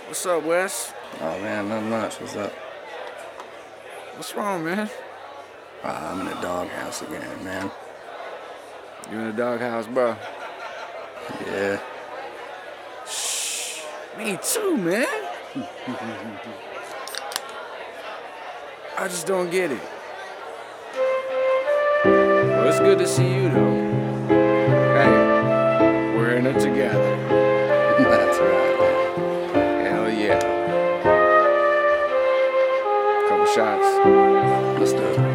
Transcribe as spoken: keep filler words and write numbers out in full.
What's up, Wes? Oh man, nothing much. What's up? What's wrong, man? Uh, I'm in the doghouse again, man. You in the doghouse, bro? Yeah. Shh. Me too, man. I just don't get it. Well, it's good to see you, though. Hey, we're in it together. That's right. Hell yeah. Couple shots. Let's do it.